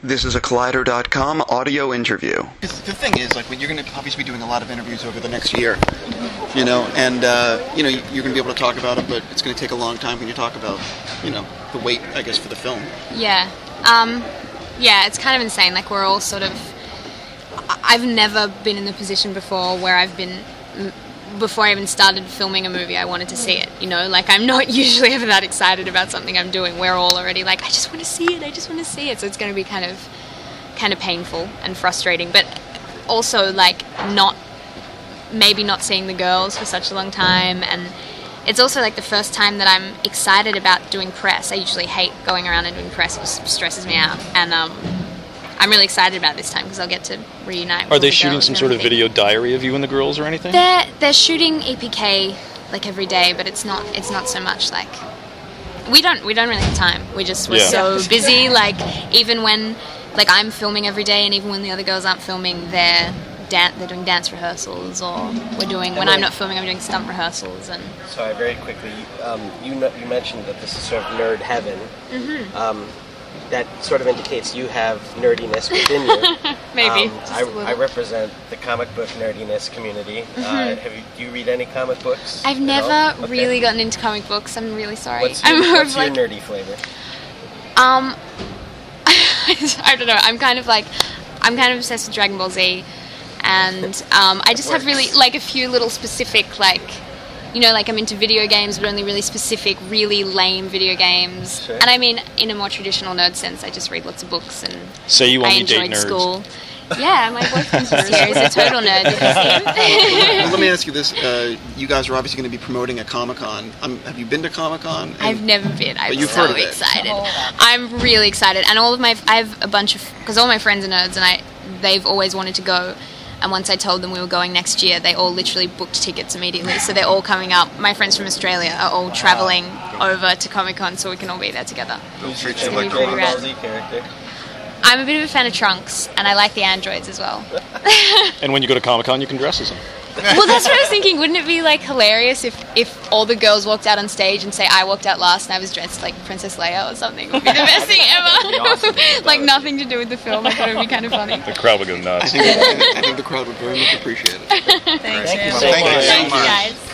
This is a Collider.com audio interview. The thing is, like, you're going to obviously be doing a lot of interviews over the next year, you know, and, you're going to be able to talk about it, but it's going to take a long time when you talk about, the wait, I guess, for the film. Yeah. Yeah, it's kind of insane. Like, we're all sort of... I've never been in the position before where I've been... Before I even started filming a movie, I wanted to see it, Like, I'm not usually ever that excited about something I'm doing. We're all already like, I just want to see it. So it's going to be kind of painful and frustrating. But also, like, maybe not seeing the girls for such a long time. And it's also, like, the first time that I'm excited about doing press. I usually hate going around and doing press. It just stresses me out. And, I'm really excited about this time because I'll get to reunite with Are they the shooting girls some and sort of everything. video diary of you and the girls or anything? They're shooting EPK like every day, but it's not so much like we don't really have time. We're so busy. Like, even when I'm filming every day, and even when the other girls aren't filming, they're doing dance rehearsals, or when I'm not filming, I'm doing stunt rehearsals. And sorry, very quickly, you mentioned that this is sort of nerd heaven. Mm-hmm. That sort of indicates you have nerdiness within you. Maybe. I represent the comic book nerdiness community. Do you read any comic books? I've never really gotten into comic books. I'm really sorry. What's your nerdy flavor? I don't know. I'm kind of obsessed with Dragon Ball Z, and I just have really a few little specific I'm into video games, but only really specific, really lame video games. Sure. And I mean, in a more traditional nerd sense, I just read lots of books and so you only I enjoyed date nerds. School. Yeah, my boyfriend's just here. He's a total nerd. Did you see him? Let me ask you this. You guys are obviously going to be promoting a Comic-Con. Have you been to Comic-Con? I've never been. I'm you've so heard of it. excited. I'm really excited. And I have a bunch of... Because all my friends are nerds, and they've always wanted to go. And once I told them we were going next year, they all literally booked tickets immediately. So they're all coming up. My friends from Australia are all travelling over to Comic-Con so we can all be there together. Treat you like a Dragon Ball Z character. I'm a bit of a fan of Trunks, and I like the androids as well. And when you go to Comic-Con, you can dress as them. Well, that's what I was thinking. Wouldn't it be hilarious if all the girls walked out on stage and say I walked out last and I was dressed like Princess Leia or something? It would be the best thing ever. Nothing to do with the film. I thought it would be kind of funny. The crowd would go nuts. I think the crowd would very much appreciate it. Thank you. Thank you so much. Thank you, guys.